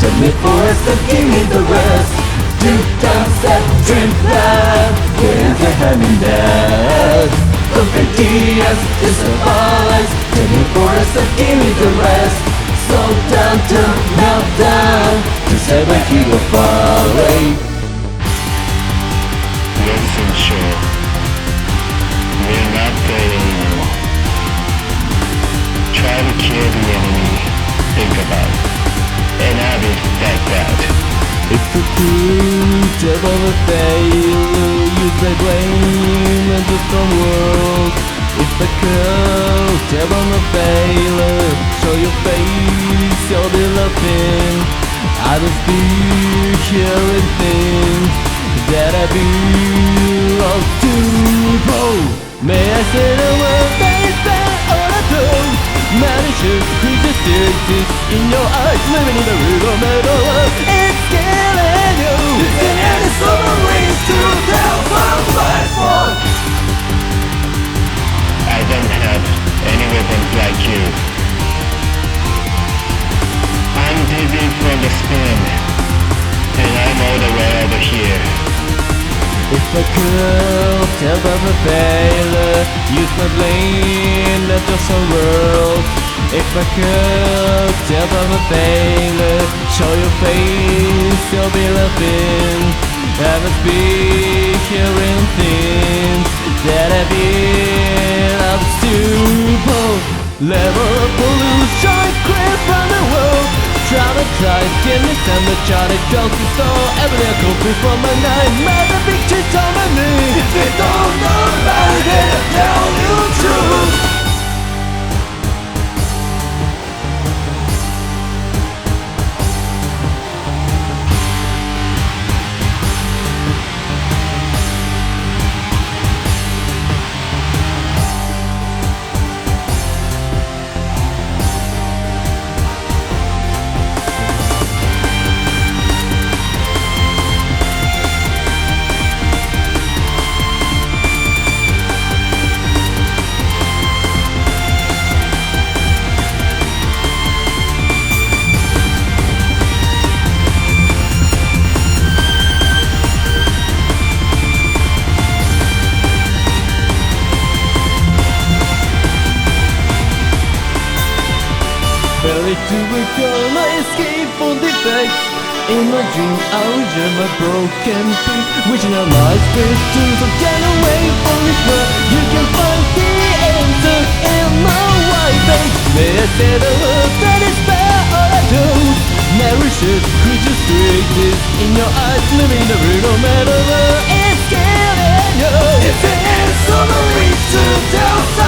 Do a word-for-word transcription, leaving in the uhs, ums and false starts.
Take me forest and give me the rest. Two times that drink blood, can't get having that. Open tears, disappoints. Take me forest and give me the rest. So down to melt down, to say when he go far away. Listen, sure, we're not there anymore. Try to kill the enemy, think about it, and have it like that. If the truth ever a failure, you say blame and the strong world. If the curse ever a failure, show your face, you'll be laughing. I don't speak hearing things that I belong to. Oh, may I say the word that is bad all I do? Malicious creatures still exist in your eyes, living in the real metal world. It's killing you. Is there any summer rains to tell from my fault? I don't have any weapons like you. I'm dizzy from the spin, and I'm all the way over here. If I could tell them a failure, use my blame, not just a world. If I could tell them a failure, show your face, you'll be laughing. I must be hearing things that I feel up to. Level of pollution, creep from the world. Traumatized, getting some the charted ghosts so every day could from my nightmare. The pictures on my knee. If you don't know about it, then I'll tell you the truth. Barely to recall my escape from defects. In my dream I vision my broken piece, wishing I might space to so get away from this world. You can find the answer in my white face. May I say the word that is bad all I do. Nourishes creatures created in your eyes, living the real matter. It's killing you. It's an answer to tell.